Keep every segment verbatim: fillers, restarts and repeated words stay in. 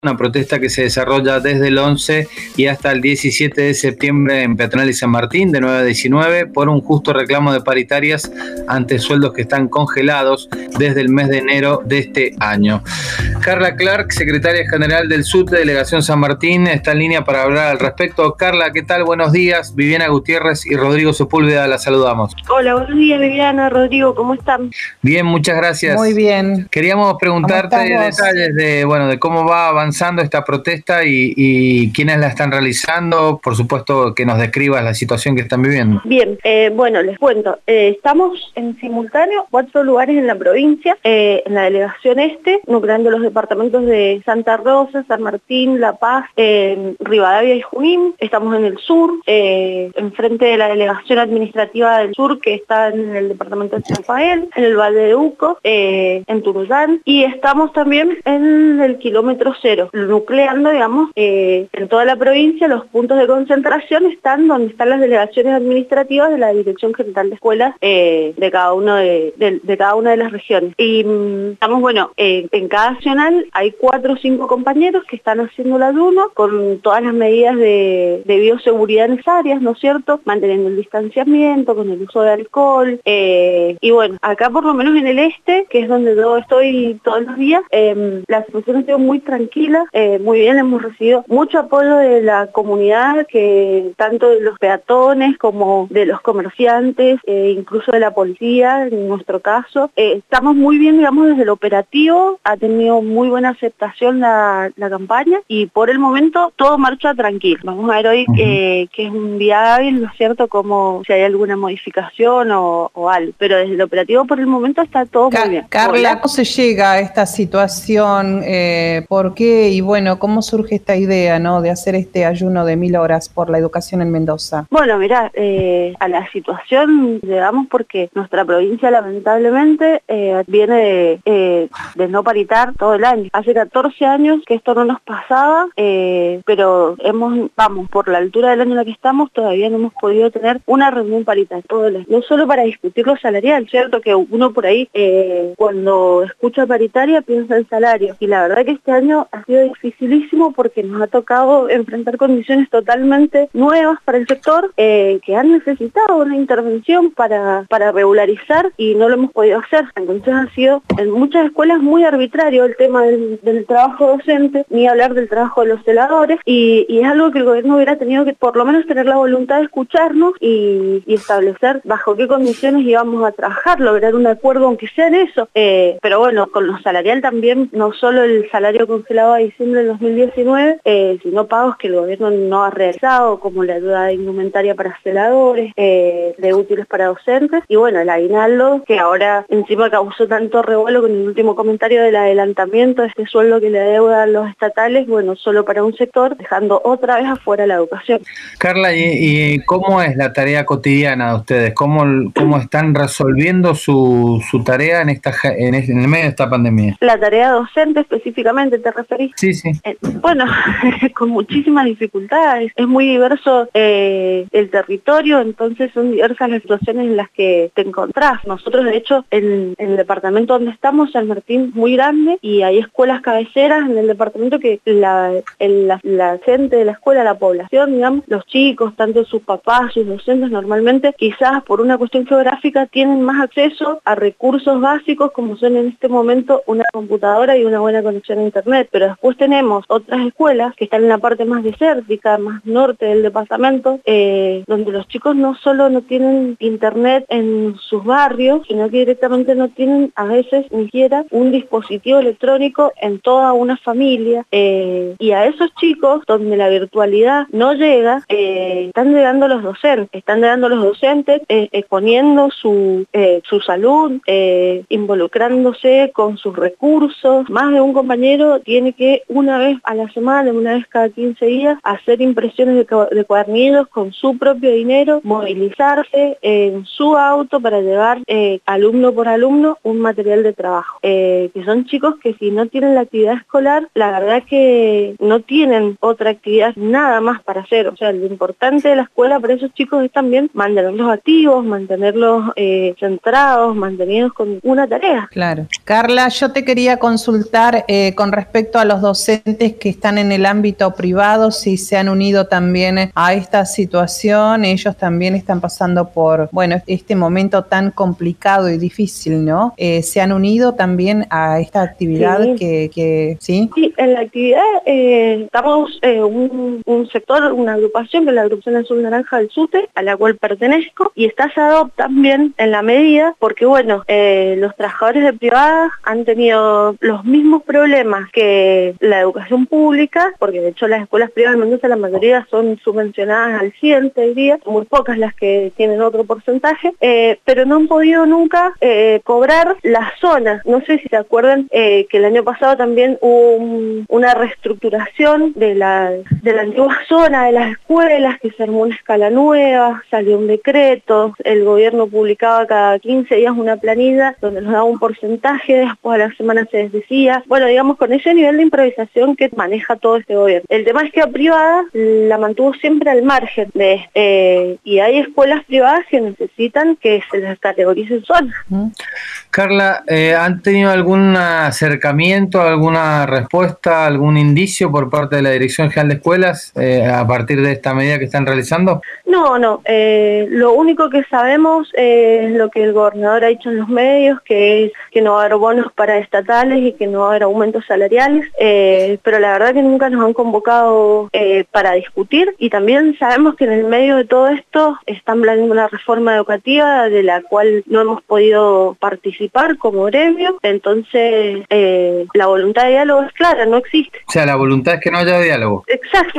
Una protesta que se desarrolla desde el once y hasta el diecisiete de septiembre en Peatonal y San Martín, de nueve a diecinueve, por un justo reclamo de paritarias ante sueldos que están congelados desde el mes de enero de este año. Carla Clark, secretaria general del S U T de Delegación San Martín, está en línea para hablar al respecto. Carla, ¿qué tal? Buenos días. Viviana Gutiérrez y Rodrigo Sepúlveda, la saludamos. Hola, buenos días, Viviana, Rodrigo, ¿cómo están? Bien, muchas gracias. Muy bien. Queríamos preguntarte detalles de, bueno, de cómo va avanzando esta protesta y, y quiénes la están realizando. Por supuesto, que nos describas la situación que están viviendo. Bien, eh, bueno, les cuento. Eh, estamos en simultáneo, cuatro lugares en la provincia, eh, en la delegación este, nucleando los departamentos de Santa Rosa, San Martín, La Paz, eh, Rivadavia y Junín. Estamos en el sur, eh, enfrente de la delegación administrativa del sur, que está en el departamento de San Rafael, en el Valle de Uco, eh, en Tunuyán, y estamos también en el kilómetro cero, nucleando, digamos, eh, en toda la provincia. Los puntos de concentración están donde están las delegaciones administrativas de la Dirección General de Escuelas eh, de cada uno de, de, de cada una de las regiones. Y mm, estamos, bueno, eh, en cada nacional hay cuatro o cinco compañeros que están haciendo el ayuno con todas las medidas de, de bioseguridad necesarias, ¿no es cierto? Manteniendo el distanciamiento, con el uso de alcohol. Eh, y bueno, acá por lo menos en el este, que es donde yo estoy todos los días, eh, la situación ha sido muy tranquila. Eh, muy bien, hemos recibido mucho apoyo de la comunidad, que tanto de los peatones como de los comerciantes, eh, incluso de la policía, en nuestro caso. Eh, estamos muy bien, digamos, desde el operativo, ha tenido muy buena aceptación la, la campaña y por el momento todo marcha tranquilo. Vamos a ver hoy uh-huh. eh, que es un día hábil, ¿no es cierto?, como si hay alguna modificación o, o algo, pero desde el operativo por el momento está todo Ca- muy bien. Carla, ¿cómo se llega a esta situación? Eh, ¿Por qué? Y bueno, ¿cómo surge esta idea, ¿no?, de hacer este ayuno de mil horas por la educación en Mendoza? Bueno, mirá, eh, a la situación llegamos porque nuestra provincia lamentablemente eh, viene de, eh, de no paritar todo el año. Hace catorce años que esto no nos pasaba, eh, pero hemos, vamos, por la altura del año en la que estamos, todavía no hemos podido tener una reunión paritaria todo el año. No solo para discutir lo salarial, ¿cierto? Que uno por ahí, eh, cuando escucha paritaria, piensa en salario. Y la verdad que este año ha sido dificilísimo porque nos ha tocado enfrentar condiciones totalmente nuevas para el sector, eh, que han necesitado una intervención para, para regularizar y no lo hemos podido hacer. Entonces ha sido en muchas escuelas muy arbitrario el tema del, del trabajo docente, ni hablar del trabajo de los celadores, y, y es algo que el gobierno hubiera tenido que por lo menos tener la voluntad de escucharnos y, y establecer bajo qué condiciones íbamos a trabajar, lograr un acuerdo aunque sea en eso. Eh, pero bueno, con lo salarial también, no solo el salario congelado a diciembre del dos mil diecinueve, eh, sino pagos que el gobierno no ha realizado, como la ayuda de indumentaria para celadores, eh, de útiles para docentes, y bueno, el aguinaldo, que ahora encima causó tanto revuelo con el último comentario del adelantamiento de este sueldo que le adeudan los estatales, bueno, solo para un sector, dejando otra vez afuera la educación. Carla, ¿y, y cómo es la tarea cotidiana de ustedes? ¿Cómo, cómo están resolviendo su, su tarea en, esta, en, en el medio de esta pandemia? La tarea docente específicamente, ¿te referís? Sí, sí. Eh, bueno, con muchísimas dificultades. Es muy diverso eh, el territorio, entonces son diversas las situaciones en las que te encontrás. Nosotros, de hecho, en, en el departamento donde estamos, San Martín es muy grande y hay escuelas cabeceras en el departamento que la, el, la, la gente de la escuela, la población, digamos, los chicos, tanto sus papás, sus docentes, normalmente, quizás por una cuestión geográfica, tienen más acceso a recursos básicos como son en este momento una computadora y una buena conexión a internet, pero después tenemos otras escuelas que están en la parte más desértica, más norte del departamento, eh, donde los chicos no solo no tienen internet en sus barrios, sino que directamente no tienen a veces ni siquiera un dispositivo electrónico en toda una familia, eh, y a esos chicos donde la virtualidad no llega, eh, están llegando los docentes, están llegando los docentes eh, exponiendo su, eh, su salud, eh, involucrándose con sus recursos. Más de un compañero tiene que una vez a la semana, una vez cada quince días, hacer impresiones de, de cuadernillos con su propio dinero, movilizarse en su auto para llevar eh, alumno por alumno un material de trabajo. Eh, que son chicos que si no tienen la actividad escolar, la verdad que no tienen otra actividad, nada más para hacer. O sea, lo importante de la escuela para esos chicos es también mantenerlos activos, mantenerlos eh, centrados, mantenidos con una tarea. Claro. Carla, yo te quería consultar eh, con respecto a los los docentes que están en el ámbito privado, si se han unido también a esta situación. Ellos también están pasando por, bueno, este momento tan complicado y difícil, ¿no? Eh, ¿Se han unido también a esta actividad? Sí. Que, que, ¿sí? Sí, en la actividad eh, estamos eh, un, un sector, una agrupación, que es la agrupación Azul Naranja del SUTE, a la cual pertenezco, y está SADOP también en la medida, porque bueno, eh, los trabajadores de privadas han tenido los mismos problemas que la educación pública, porque de hecho las escuelas privadas en Mendoza la mayoría son subvencionadas al cien, te diría, muy pocas las que tienen otro porcentaje, eh, pero no han podido nunca eh, cobrar las zonas. No sé si se acuerdan eh, que el año pasado también hubo un, una reestructuración de la, de la antigua zona de las escuelas, que se armó una escala nueva, salió un decreto, el gobierno publicaba cada quince días una planilla donde nos daba un porcentaje, después a la semana se desdecía. Bueno, digamos, con ese nivel de improvisación que maneja todo este gobierno. El tema es que a privada la mantuvo siempre al margen de eh, y hay escuelas privadas que necesitan que se les categorice zonas. Carla, eh, ¿han tenido algún acercamiento, alguna respuesta, algún indicio por parte de la Dirección General de Escuelas eh, a partir de esta medida que están realizando? No, no. Eh, lo único que sabemos eh, es lo que el gobernador ha dicho en los medios, que es que no va a haber bonos para estatales y que no va a haber aumentos salariales, eh, pero la verdad que nunca nos han convocado eh, para discutir, y también sabemos que en el medio de todo esto están planeando una reforma educativa de la cual no hemos podido participar como gremio, entonces eh, la voluntad de diálogo es clara, no existe. O sea, la voluntad es que no haya diálogo. Exacto.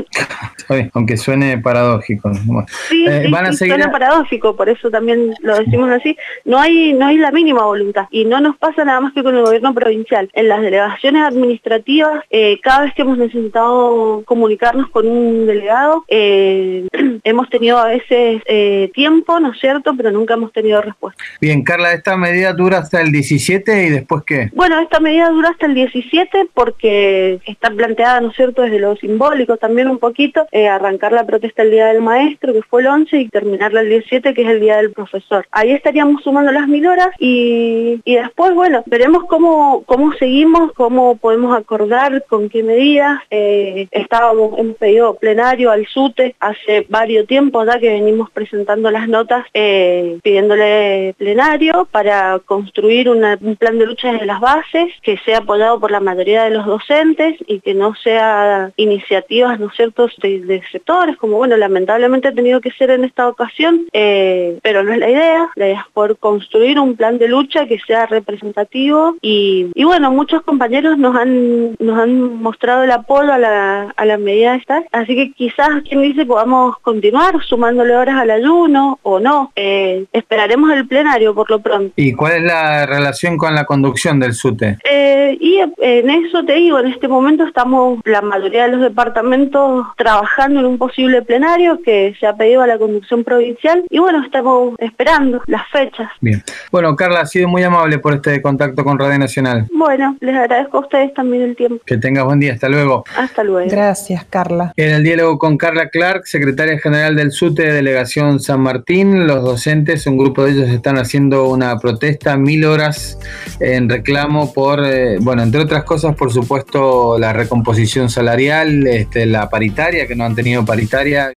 Aunque suene paradójico. Bueno, sí, eh, sí, van a sí seguir... suena paradójico, por eso también lo decimos así. No hay, no hay la mínima voluntad, y no nos pasa nada más que con el gobierno provincial. En las delegaciones administrativas, eh, cada vez que hemos necesitado comunicarnos con un delegado, eh, hemos tenido a veces eh, tiempo, ¿no es cierto?, pero nunca hemos tenido respuesta. Bien, Carla, ¿esta medida dura hasta el diecisiete y después qué? Bueno, esta medida dura hasta el diecisiete porque está planteada, ¿no es cierto?, desde lo simbólico también un poquito, eh, arrancar la protesta el Día del Maestro, que fue el once, y terminarla el diecisiete, que es el Día del Profesor. Ahí estaríamos sumando las mil horas y, y después, bueno, veremos cómo, cómo seguimos, cómo podemos acordar, con qué medidas. Eh, estábamos, hemos pedido plenario al SUTE hace varios tiempos ya que venimos presentando las notas eh, pidiéndole plenario para construir una, un plan de lucha desde las bases que sea apoyado por la mayoría de los docentes y que no sea iniciativas, ¿no es cierto?, de, de sectores, como bueno, lamentablemente ha tenido que ser en esta ocasión, eh, pero no es la idea. La idea es poder construir un plan de lucha que sea representativo y, y bueno, muchos compañeros nos han nos han mostrado el apoyo a la, a la medida esta, así que quizás, quien dice, podamos continuar sumándole horas al ayuno o no. Eh, esperaremos el plenario por lo pronto. ¿Y cuál es la relación con la conducción del SUTE? Eh, y en eso te digo, en este momento estamos la mayoría de los departamentos trabajando en un posible plenario que se ha pedido a la conducción provincial y bueno, estamos esperando las fechas. Bien. Bueno, Carla, ha sido muy amable por este contacto con Radio Nacional. Bueno, les agradezco a ustedes también el tiempo. Que tengas buen día, hasta luego. Hasta luego. Gracias, Carla. En el diálogo con Carla Clark, secretaria general del SUTE de Delegación San Martín, los docentes, un grupo de ellos están haciendo una protesta, mil horas en reclamo por, eh, bueno, entre otras cosas, por supuesto, la recomposición salarial, este, la paritaria, que no han tenido paritaria.